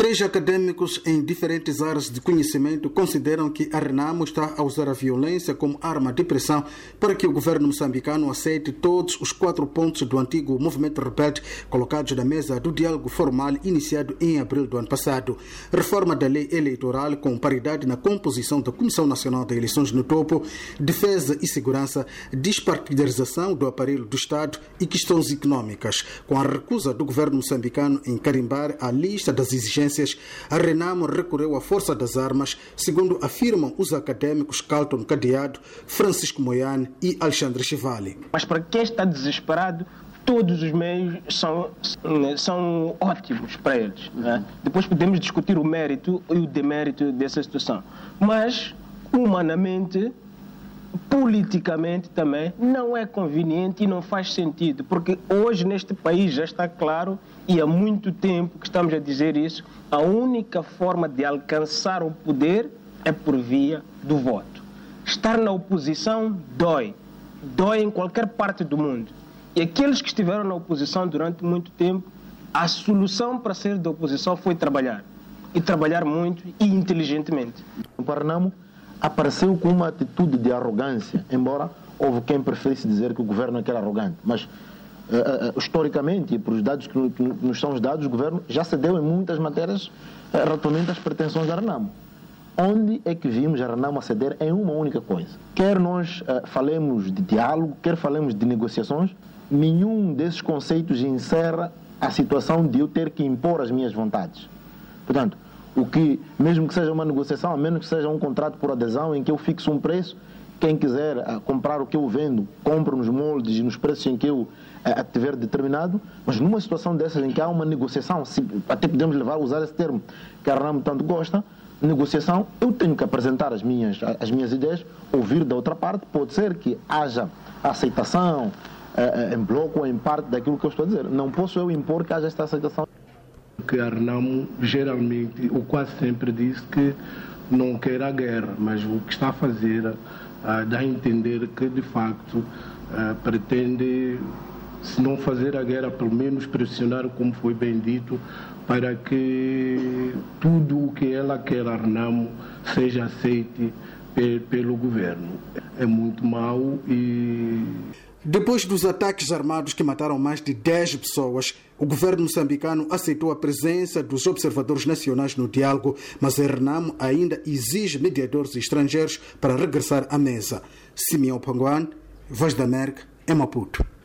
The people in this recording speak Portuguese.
3 acadêmicos em diferentes áreas de conhecimento consideram que a Renamo está a usar a violência como arma de pressão para que o governo moçambicano aceite todos os 4 pontos do antigo movimento rebelde colocados na mesa do diálogo formal iniciado em abril do ano passado. Reforma da lei eleitoral com paridade na composição da Comissão Nacional de Eleições no topo, defesa e segurança, despartidarização do aparelho do Estado e questões econômicas. Com a recusa do governo moçambicano em carimbar a lista das exigências, a Renamo recorreu à força das armas, segundo afirmam os académicos Carlton Cadeado, Francisco Moiane e Alexandre Chivali. Mas para quem está desesperado, todos os meios são ótimos para eles. Né? Depois podemos discutir o mérito e o demérito dessa situação. Mas, humanamente, politicamente também, não é conveniente e não faz sentido, porque hoje neste país já está claro, e há muito tempo que estamos a dizer isso, a única forma de alcançar o poder é por via do voto. Estar na oposição dói em qualquer parte do mundo. E aqueles que estiveram na oposição durante muito tempo, a solução para sair da oposição foi trabalhar. E trabalhar muito e inteligentemente. O Renamo apareceu com uma atitude de arrogância, embora houve quem preferisse dizer que o governo é que era arrogante. Mas, historicamente, e por os dados que nos são dados, o governo já cedeu em muitas matérias relativamente às pretensões da Renamo. Onde é que vimos a Renamo a ceder em uma única coisa? Quer nós falemos de diálogo, quer falemos de negociações, nenhum desses conceitos encerra a situação de eu ter que impor as minhas vontades. Portanto, o que, mesmo que seja uma negociação, a menos que seja um contrato por adesão em que eu fixo um preço, quem quiser comprar o que eu vendo, compra nos moldes e nos preços em que eu tiver determinado, mas numa situação dessas em que há uma negociação, até podemos usar esse termo que a Renamo tanto gosta, negociação, eu tenho que apresentar as minhas ideias, ouvir da outra parte, pode ser que haja aceitação em bloco ou em parte daquilo que eu estou a dizer. Não posso eu impor que haja esta aceitação. Que a Renamo geralmente, ou quase sempre, diz que não quer a guerra, mas o que está a fazer dá a entender que, de facto, pretende, se não fazer a guerra, pelo menos pressionar, como foi bem dito, para que tudo o que ela quer, a Renamo, seja aceite pelo governo. É muito mau e... Depois dos ataques armados que mataram mais de 10 pessoas, o governo moçambicano aceitou a presença dos observadores nacionais no diálogo, mas a Renamo ainda exige mediadores estrangeiros para regressar à mesa. Simeão Panguan, Voz da América, em Maputo.